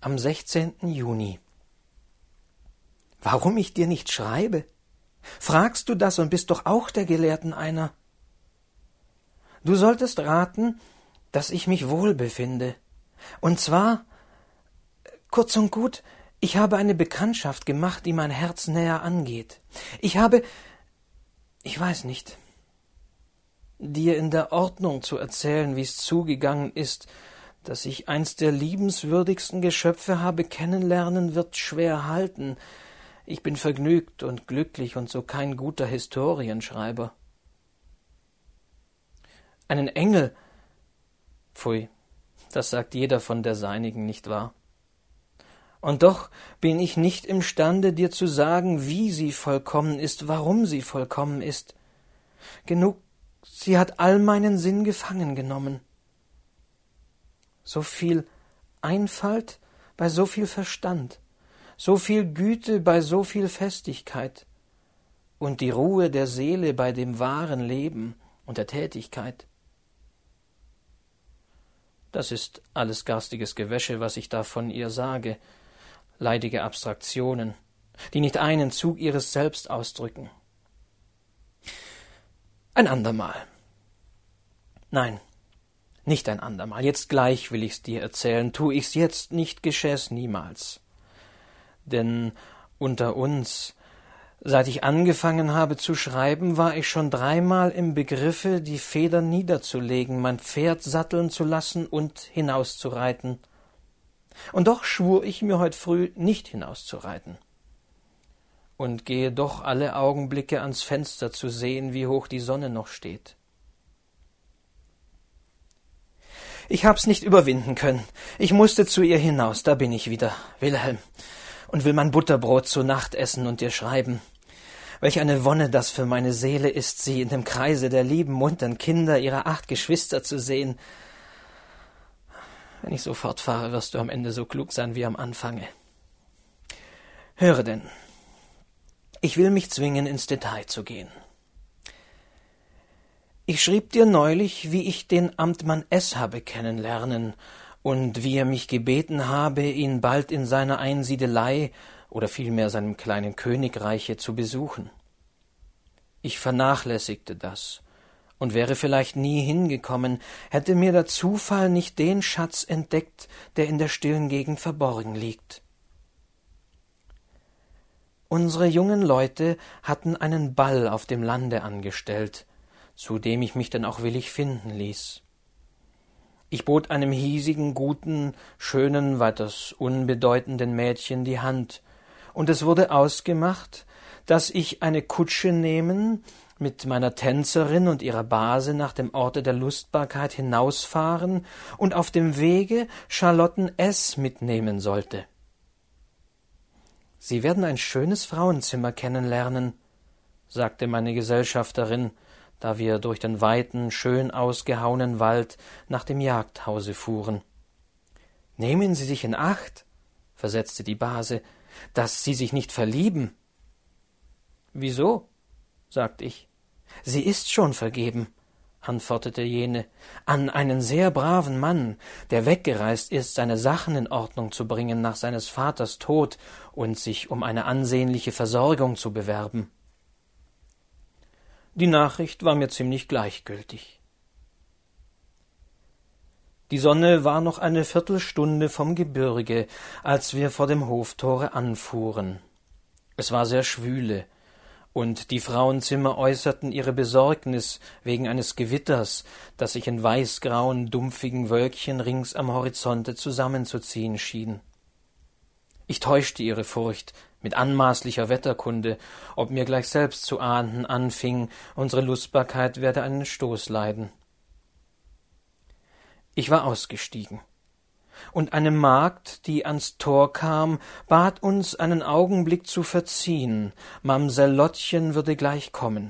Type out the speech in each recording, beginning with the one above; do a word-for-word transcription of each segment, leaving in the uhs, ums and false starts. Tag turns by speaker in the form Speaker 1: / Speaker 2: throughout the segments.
Speaker 1: am sechzehnten Juni. Warum ich dir nicht schreibe? Fragst du das und bist doch auch der Gelehrten einer? Du solltest raten, dass ich mich wohl befinde. Und zwar, kurz und gut, ich habe eine Bekanntschaft gemacht, die mein Herz näher angeht. Ich habe, ich weiß nicht, dir in der Ordnung zu erzählen, wie es zugegangen ist, dass ich eins der liebenswürdigsten Geschöpfe habe kennenlernen, wird schwer halten. Ich bin vergnügt und glücklich und so kein guter Historienschreiber. Einen Engel, pfui, das sagt jeder von der Seinigen, nicht wahr? Und doch bin ich nicht imstande, dir zu sagen, wie sie vollkommen ist, warum sie vollkommen ist. Genug, sie hat all meinen Sinn gefangen genommen. So viel Einfalt bei so viel Verstand, so viel Güte bei so viel Festigkeit und die Ruhe der Seele bei dem wahren Leben und der Tätigkeit. Das ist alles garstiges Gewäsche, was ich da von ihr sage, leidige Abstraktionen, die nicht einen Zug ihres Selbst ausdrücken. Ein andermal. Nein, nicht ein andermal. Jetzt gleich will ich's dir erzählen. Tu ich's jetzt nicht, gescheh's niemals. Denn unter uns, seit ich angefangen habe zu schreiben, war ich schon dreimal im Begriffe, die Feder niederzulegen, mein Pferd satteln zu lassen und hinauszureiten. Und doch schwur ich mir heut früh, nicht hinauszureiten. Und gehe doch alle Augenblicke ans Fenster zu sehen, wie hoch die Sonne noch steht. Ich hab's nicht überwinden können. Ich musste zu ihr hinaus, da bin ich wieder, Wilhelm, und will mein Butterbrot zu Nacht essen und dir schreiben. Welch eine Wonne das für meine Seele ist, sie in dem Kreise der lieben, muntern Kinder ihrer acht Geschwister zu sehen. Wenn ich so fortfahre, wirst du am Ende so klug sein wie am Anfange. Höre denn, ich will mich zwingen, ins Detail zu gehen. Ich schrieb dir neulich, wie ich den Amtmann S. habe kennenlernen und wie er mich gebeten habe, ihn bald in seiner Einsiedelei oder vielmehr seinem kleinen Königreiche zu besuchen. Ich vernachlässigte das und wäre vielleicht nie hingekommen, hätte mir der Zufall nicht den Schatz entdeckt, der in der stillen Gegend verborgen liegt. Unsere jungen Leute hatten einen Ball auf dem Lande angestellt, zu dem ich mich denn auch willig finden ließ. Ich bot einem hiesigen, guten, schönen, weiters unbedeutenden Mädchen die Hand, und es wurde ausgemacht, dass ich eine Kutsche nehmen, mit meiner Tänzerin und ihrer Base nach dem Orte der Lustbarkeit hinausfahren und auf dem Wege Charlotten S. mitnehmen sollte. »Sie werden ein schönes Frauenzimmer kennenlernen«, sagte meine Gesellschafterin, da wir durch den weiten, schön ausgehauenen Wald nach dem Jagdhause fuhren. »Nehmen Sie sich in Acht«, versetzte die Base, »dass Sie sich nicht verlieben.« »Wieso?« sagte ich. »Sie ist schon vergeben«, antwortete jene, »an einen sehr braven Mann, der weggereist ist, seine Sachen in Ordnung zu bringen nach seines Vaters Tod und sich um eine ansehnliche Versorgung zu bewerben.« Die Nachricht war mir ziemlich gleichgültig. Die Sonne war noch eine Viertelstunde vom Gebirge, als wir vor dem Hoftore anfuhren. Es war sehr schwüle, und die Frauenzimmer äußerten ihre Besorgnis wegen eines Gewitters, das sich in weißgrauen, dumpfigen Wölkchen rings am Horizonte zusammenzuziehen schien. Ich täuschte ihre Furcht mit anmaßlicher Wetterkunde, ob mir gleich selbst zu ahnden anfing, unsere Lustbarkeit werde einen Stoß leiden. Ich war ausgestiegen, und eine Magd, die ans Tor kam, bat uns, einen Augenblick zu verziehen, Mamsell Lottchen würde gleich kommen.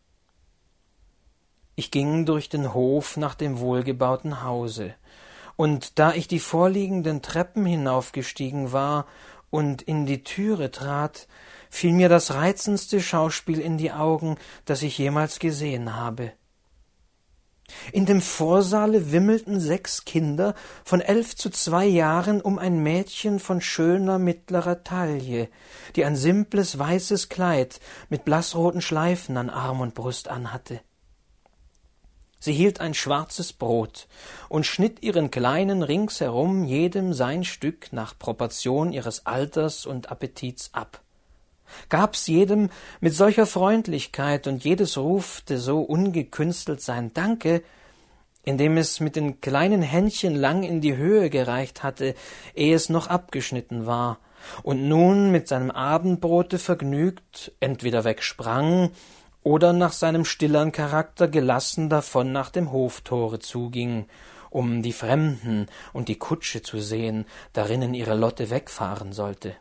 Speaker 1: Ich ging durch den Hof nach dem wohlgebauten Hause, und da ich die vorliegenden Treppen hinaufgestiegen war und in die Türe trat, fiel mir das reizendste Schauspiel in die Augen, das ich jemals gesehen habe. In dem Vorsaale wimmelten sechs Kinder von elf zu zwei Jahren um ein Mädchen von schöner mittlerer Taille, die ein simples weißes Kleid mit blassroten Schleifen an Arm und Brust anhatte. Sie hielt ein schwarzes Brot und schnitt ihren Kleinen ringsherum jedem sein Stück nach Proportion ihres Alters und Appetits ab, gab's jedem mit solcher Freundlichkeit, und jedes rufte so ungekünstelt sein Danke, indem es mit den kleinen Händchen lang in die Höhe gereicht hatte, ehe es noch abgeschnitten war, und nun mit seinem Abendbrote vergnügt entweder wegsprang oder nach seinem stillern Charakter gelassen davon nach dem Hoftore zuging, um die Fremden und die Kutsche zu sehen, darinnen ihre Lotte wegfahren sollte.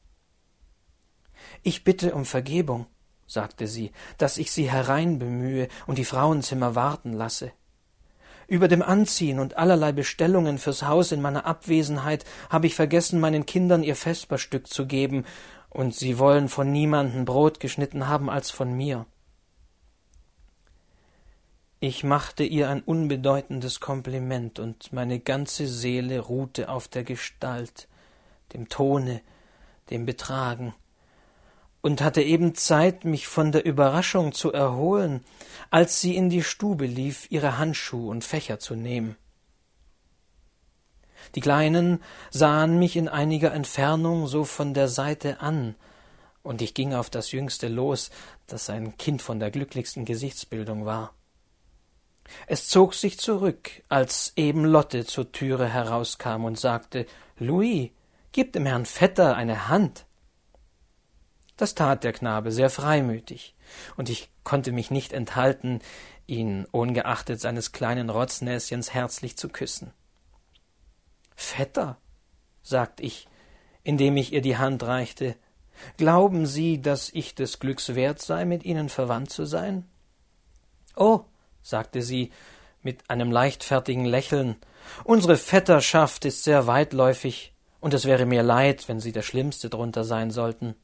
Speaker 1: »Ich bitte um Vergebung«, sagte sie, »dass ich Sie hereinbemühe und die Frauenzimmer warten lasse. Über dem Anziehen und allerlei Bestellungen fürs Haus in meiner Abwesenheit habe ich vergessen, meinen Kindern ihr Vesperstück zu geben, und sie wollen von niemandem Brot geschnitten haben als von mir.« Ich machte ihr ein unbedeutendes Kompliment, und meine ganze Seele ruhte auf der Gestalt, dem Tone, dem Betragen, und hatte eben Zeit, mich von der Überraschung zu erholen, als sie in die Stube lief, ihre Handschuhe und Fächer zu nehmen. Die Kleinen sahen mich in einiger Entfernung so von der Seite an, und ich ging auf das Jüngste los, das ein Kind von der glücklichsten Gesichtsbildung war. Es zog sich zurück, als eben Lotte zur Türe herauskam und sagte, »Louis, gib dem Herrn Vetter eine Hand.« Das tat der Knabe sehr freimütig, und ich konnte mich nicht enthalten, ihn ohngeachtet seines kleinen Rotznäschens herzlich zu küssen. »Vetter«, sagt ich, indem ich ihr die Hand reichte, »glauben Sie, dass ich des Glücks wert sei, mit Ihnen verwandt zu sein?« »Oh«, sagte sie mit einem leichtfertigen Lächeln, »unsere Vetterschaft ist sehr weitläufig, und es wäre mir leid, wenn Sie der Schlimmste drunter sein sollten.«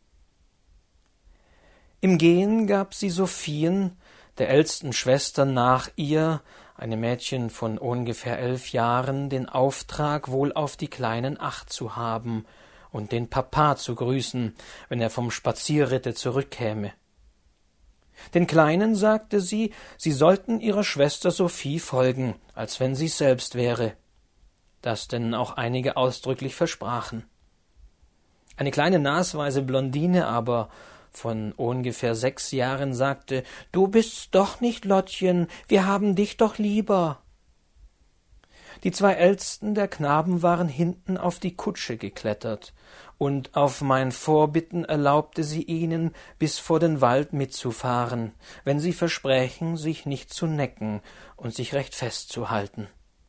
Speaker 1: Im Gehen gab sie Sophien, der ältesten Schwester nach ihr, einem Mädchen von ungefähr elf Jahren, den Auftrag, wohl auf die Kleinen Acht zu haben und den Papa zu grüßen, wenn er vom Spazierritte zurückkäme. Den Kleinen sagte sie, sie sollten ihrer Schwester Sophie folgen, als wenn sie's selbst wäre, das denn auch einige ausdrücklich versprachen. Eine kleine nasweise Blondine aber von ungefähr sechs Jahren sagte, »Du bist's doch nicht, Lottchen, wir haben dich doch lieber.« Die zwei ältesten der Knaben waren hinten auf die Kutsche geklettert, und auf mein Vorbitten erlaubte sie ihnen, bis vor den Wald mitzufahren, wenn sie versprechen, sich nicht zu necken und sich recht festzuhalten.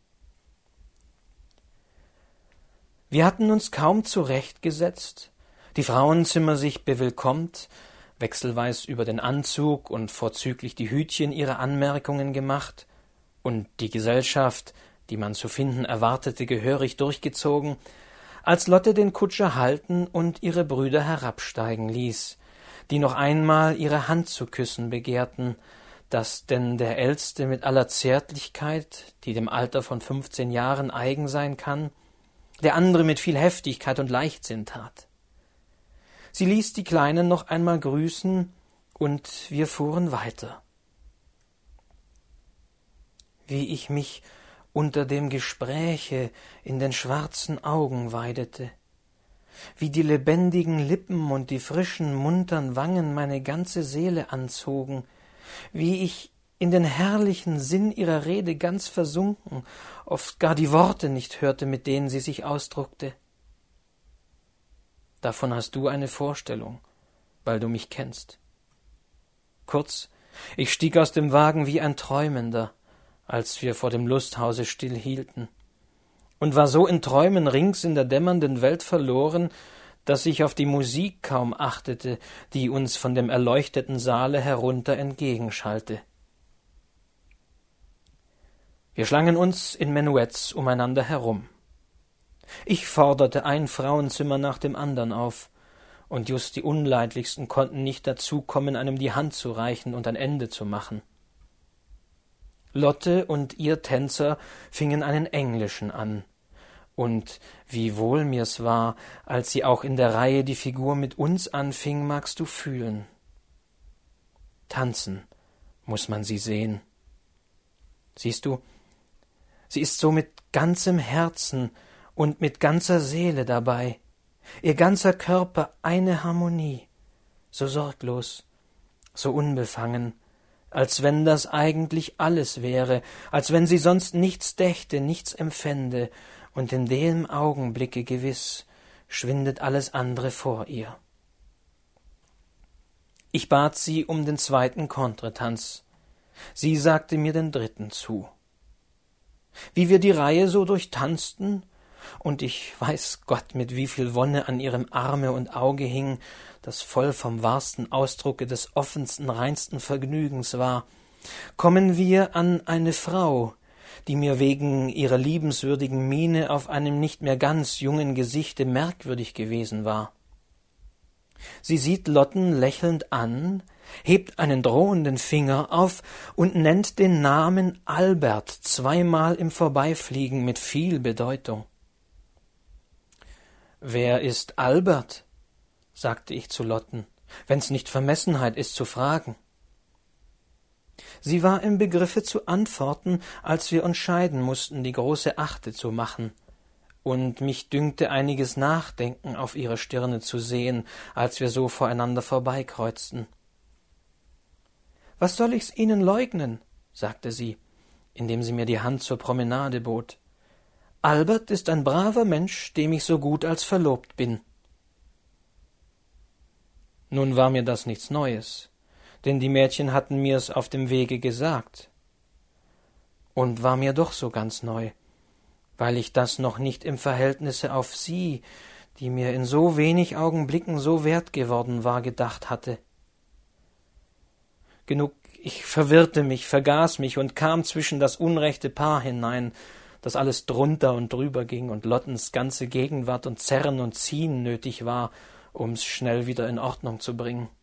Speaker 1: Wir hatten uns kaum zurechtgesetzt, die Frauenzimmer sich bewillkommt, wechselweis über den Anzug und vorzüglich die Hütchen ihre Anmerkungen gemacht, und die Gesellschaft, die man zu finden erwartete, gehörig durchgezogen, als Lotte den Kutscher halten und ihre Brüder herabsteigen ließ, die noch einmal ihre Hand zu küssen begehrten, dass denn der Älteste mit aller Zärtlichkeit, die dem Alter von fünfzehn Jahren eigen sein kann, der andere mit viel Heftigkeit und Leichtsinn tat. Sie ließ die Kleinen noch einmal grüßen, und wir fuhren weiter. Wie ich mich unter dem Gespräche in den schwarzen Augen weidete, wie die lebendigen Lippen und die frischen, muntern Wangen meine ganze Seele anzogen, wie ich in den herrlichen Sinn ihrer Rede ganz versunken, oft gar die Worte nicht hörte, mit denen sie sich ausdruckte. Davon hast du eine Vorstellung, weil du mich kennst. Kurz, ich stieg aus dem Wagen wie ein Träumender, als wir vor dem Lusthause stillhielten, und war so in Träumen rings in der dämmernden Welt verloren, dass ich auf die Musik kaum achtete, die uns von dem erleuchteten Saale herunter entgegenschallte. Wir schlangen uns in Menuetts umeinander herum. Ich forderte ein Frauenzimmer nach dem andern auf, und just die Unleidlichsten konnten nicht dazu kommen, einem die Hand zu reichen und ein Ende zu machen. Lotte und ihr Tänzer fingen einen englischen an. Und wie wohl mir's war, als sie auch in der Reihe die Figur mit uns anfing, magst du fühlen. Tanzen muß man sie sehen. Siehst du, sie ist so mit ganzem Herzen und mit ganzer Seele dabei, ihr ganzer Körper eine Harmonie, so sorglos, so unbefangen, als wenn das eigentlich alles wäre, als wenn sie sonst nichts dächte, nichts empfände, und in dem Augenblicke gewiss schwindet alles andere vor ihr. Ich bat sie um den zweiten Contretanz. Sie sagte mir den dritten zu. Wie wir die Reihe so durchtanzten, und ich weiß Gott, mit wie viel Wonne an ihrem Arme und Auge hing, das voll vom wahrsten Ausdrucke des offensten, reinsten Vergnügens war, kommen wir an eine Frau, die mir wegen ihrer liebenswürdigen Miene auf einem nicht mehr ganz jungen Gesichte merkwürdig gewesen war. Sie sieht Lotten lächelnd an, hebt einen drohenden Finger auf und nennt den Namen Albert zweimal im Vorbeifliegen mit viel Bedeutung. »Wer ist Albert?« sagte ich zu Lotten, »wenn's nicht Vermessenheit ist zu fragen.« Sie war im Begriffe zu antworten, als wir uns scheiden mußten, die große Achte zu machen, und mich dünkte einiges Nachdenken auf ihrer Stirne zu sehen, als wir so voreinander vorbeikreuzten. »Was soll ich's Ihnen leugnen?« sagte sie, indem sie mir die Hand zur Promenade bot. »Albert ist ein braver Mensch, dem ich so gut als verlobt bin.« Nun war mir das nichts Neues, denn die Mädchen hatten mir's auf dem Wege gesagt. Und war mir doch so ganz neu, weil ich das noch nicht im Verhältnisse auf sie, die mir in so wenig Augenblicken so wert geworden war, gedacht hatte. Genug, ich verwirrte mich, vergaß mich und kam zwischen das unrechte Paar hinein, das alles drunter und drüber ging und Lottens ganze Gegenwart und Zerren und Ziehen nötig war, um's schnell wieder in Ordnung zu bringen.